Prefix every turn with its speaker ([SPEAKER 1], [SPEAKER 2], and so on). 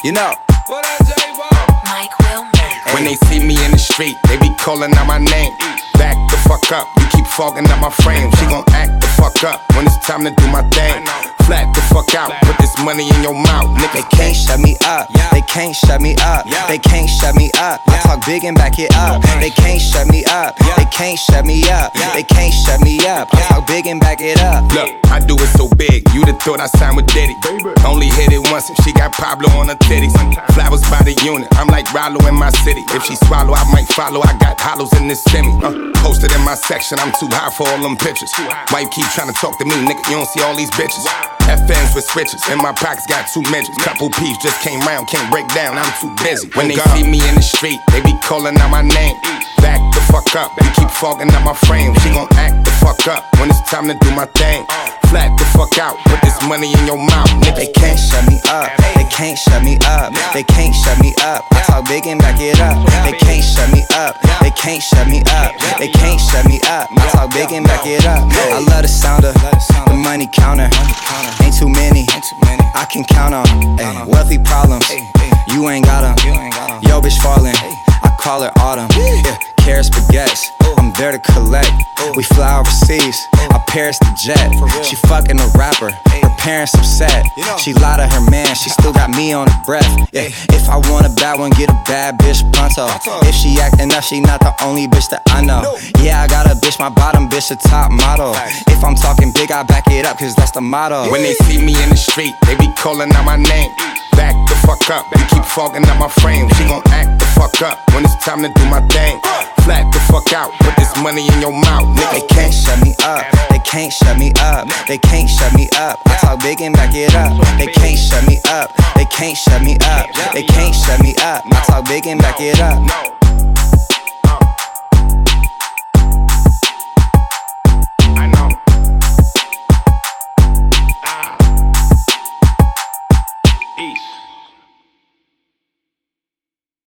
[SPEAKER 1] You know.
[SPEAKER 2] Mike Will Mix.
[SPEAKER 3] When they see me in the street, they be calling out my name. Back the fuck up, you keep fogging up my frame. She gon' act the fuck up when it's time to do my thing. Flat the fuck out, put this money in your mouth, nigga.
[SPEAKER 1] They can't shut me up, they can't shut me up, they can't shut me up. I talk big and back it up. They can't shut me up, they can't shut me up, they can't shut me up. I talk big and back it up.
[SPEAKER 3] Look, I do it so big, you'd have thought I signed with Diddy. Only hit it once and she got Pablo on her titties. Flowers by the unit, I'm like Rollo in my city. If she swallow, I might follow, I got hollows in this semi. Posted in my section, I'm too high for all them pictures. Wife keep trying to talk to me, nigga, you don't see all these bitches. FNs with switches, in my pockets got 2 midgets. Couple peeps just came round, can't break down, I'm too busy. When they see me in the street, they be calling out my name. Back the fuck up, you keep fogging up my frame. She gon' act the fuck up when it's time to do my thing. Flat the fuck out, put this money in your mouth, nigga.
[SPEAKER 1] They can't shut me up, they can't shut me up, they can't shut me up. I talk big and back it up. They can't shut me up, they can't shut me up, they can't shut me up. I talk big and back it up. I love the sound of the money counter. Ain't too many, I can count on. Ay, wealthy problems, you ain't got 'em. Yo, bitch fallin', I call it autumn. Yeah, carrots, baguettes, I'm there to collect. We fly overseas, I Paris the jet. She fucking a rapper, her parents upset. She lied to her man, she still got me on her breath. Yeah, if I want a bad one, get a bad bitch pronto. If she acting up, she not the only bitch that I know. Yeah, I got a bitch, my bottom bitch a top model. If I'm talking big, I back it up, cause that's the motto.
[SPEAKER 3] When they see me in the street, they be calling out my name. Back the fuck up, you keep fogging up my frame. She gon' act the fuck up when it's time to do my thing. Flat the fuck out, put this money in your mouth, nigga.
[SPEAKER 1] They can't shut me up, they can't shut me up, they can't shut me up. I talk big and back it up. They can't shut me up, they can't shut me up, they can't shut me up. I talk big and back it up.